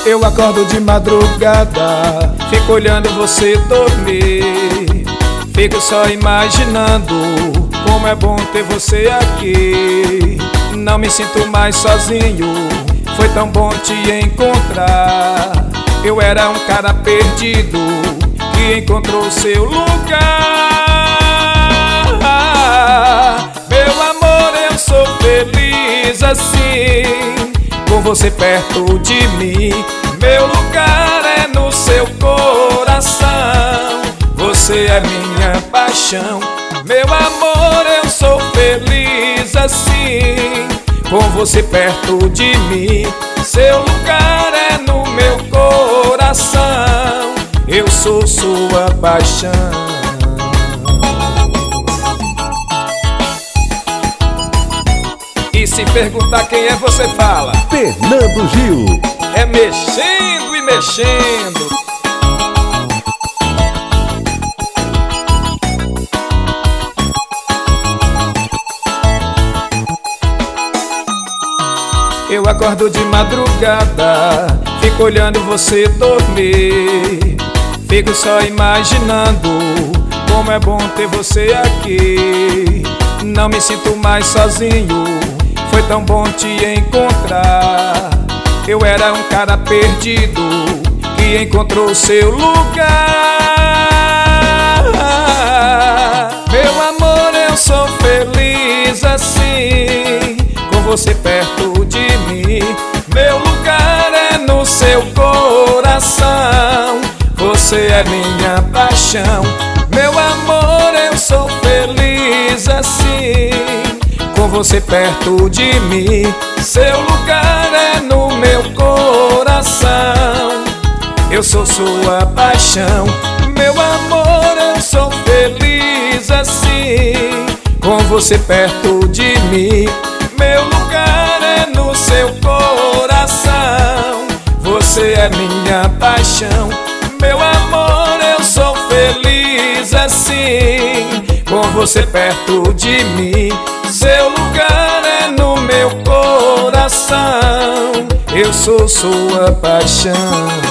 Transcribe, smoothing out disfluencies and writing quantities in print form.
Eu acordo de madrugada, fico olhando você dormir. Fico só imaginando como é bom ter você aqui. Não me sinto mais sozinho, foi tão bom te encontrar. Eu era um cara perdido que encontrou seu lugar. Meu amor, eu sou feliz assim, com você perto de mim. Meu lugar é no seu coração, você é minha paixão. Meu amor, eu sou feliz assim, com você perto de mim. Seu lugar é no meu coração, eu sou sua paixão. E se perguntar quem é, você fala: Fernando Gil. É mexendo e mexendo. Eu acordo de madrugada, fico olhando você dormir. Fico só imaginando como é bom ter você aqui. Não me sinto mais sozinho, foi tão bom te encontrar. Eu era um cara perdido que encontrou seu lugar. Meu amor, eu sou feliz assim, com você perto de mim. Meu lugar é no seu coração, você é minha paixão. Meu amor, eu sou feliz assim, com você perto de mim. Seu lugar é no meu coração, eu sou sua paixão. Meu amor, eu sou feliz assim, com você perto de mim. Meu lugar é no seu coração, você é minha paixão. Meu amor, eu sou feliz assim, com você perto de mim. Seu lugar é no meu coração, eu sou sua paixão.